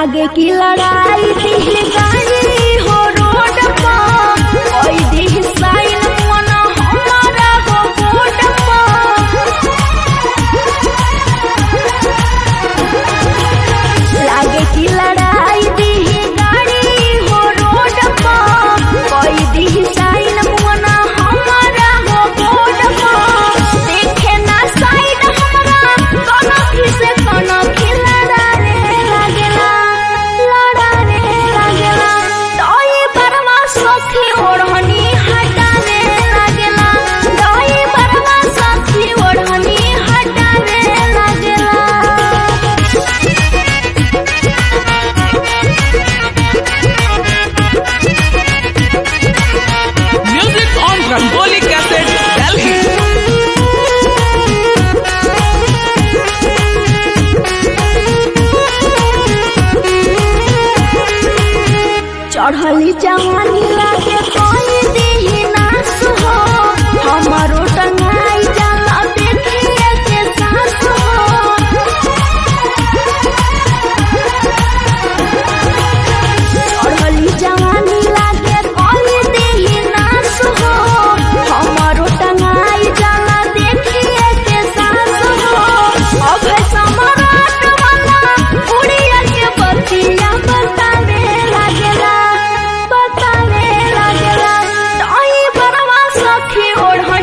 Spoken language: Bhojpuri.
लागे की लड़ाई दिल गाड़ी हो रोड पर कोई दी साइन मन हमारा हो बोर्ड पर लागे की लड़ाई दिल गाड़ी हो रोड पर कोई दी साइन मन हमारा हो बोर्ड पर देखे ना साइड हमारा कोनो खिसे कोनो खिलड़ा रे लागेला दही बरवा सखी ओढ़नी हटावे लागेला दही बरवा सखी ओढ़नी हटावे लागेला। Music on Rangoli Cassette, Delhi. चढ़ली जवानी लागे कोई दी नास हो हमारो टंगाई जाला देखिए के सास हो चढ़ली जवानी लागे कोई दी नास हो हमारो टंगाई जाला देखिए के सास हो अब सम्राट वाला उड़िया के बतिया बतावे लागेला दही बरवा सखी ओढ़